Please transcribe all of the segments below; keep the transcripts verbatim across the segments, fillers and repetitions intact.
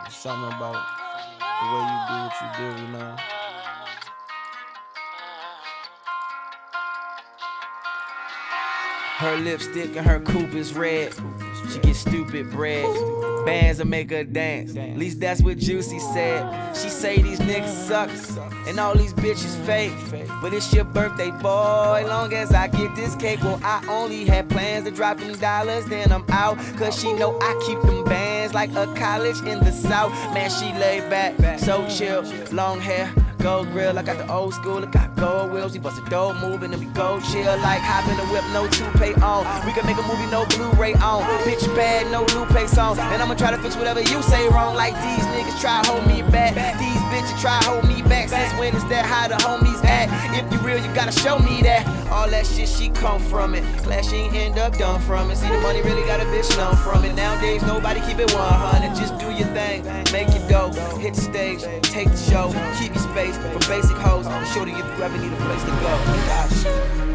Something about the way you do what you do, you know. Her lipstick and her coupe is red. She get stupid bread. Bands that make her dance. At least that's what Juicy said. She say these niggas suck and all these bitches fake. But it's your birthday, boy. Long as I get this cake. Well, I only had plans to drop them dollars, then I'm out. Cause she know I keep them bands like a college in the south. Man, she laid back, so chill, long hair, gold grill. I got the old school, I got gold wheels. We bust a dope move and then we go chill. Like hop in the whip, no toupee on. We can make a movie, no Blu-ray on. Bitch bad, no Lupe song. And I'ma try to fix whatever you say wrong. Like these niggas try to hold me back. These bitches try to hold me back. Since when is that how the homies act? If you real, you gotta show me that. All that shit, she come from it. Glad she ain't end up done from it. See, the money really got a bitch numb from it. Nowadays, nobody keep it one hundred. Just do your thing, make it dope. Hit the stage, take the show. Keep your space for basic hoes. Show to you if you ever need a place to go. Gosh.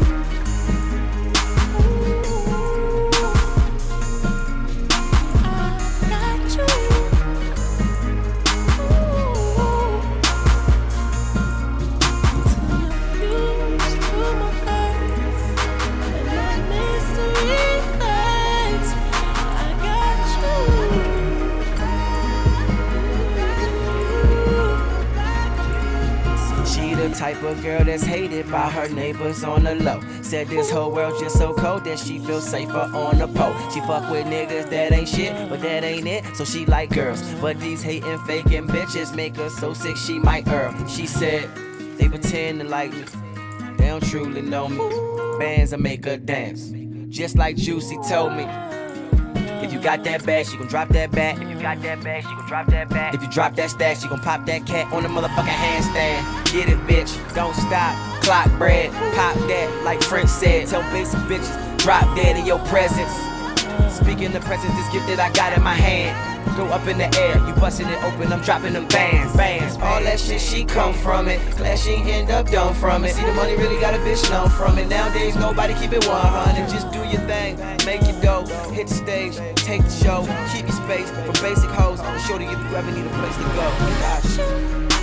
Type of girl that's hated by her neighbors on the low. Said this whole world just so cold that she feels safer on the pole. She fuck with niggas that ain't shit, but that ain't it. So she like girls, but these hating, faking bitches make her so sick she might err. She said they pretend to like me, they don't truly know me. Bands that make her dance, just like Juicy told me. If you got that bag, she gon' drop that back. If you got that bag, she gon' drop that back. If you drop that stack, she gon' pop that cat on the motherfucking handstand. Get it, bitch, don't stop. Clock bread, pop that, like French said. Tell basic bitches, drop dead in your presence. Speaking the presence, this gift that I got in my hand. Go up in the air, you bustin' it open, I'm dropping them bands, bands. All that shit, she come from it. Glad she ain't end up done from it. See, the money really got a bitch numb from it. Nowadays, nobody keep it one hundred. Just do your thing, make it dope. Hit the stage, take the show. Keep your space for basic hoes. Show to you if you ever need a place to go. Gosh.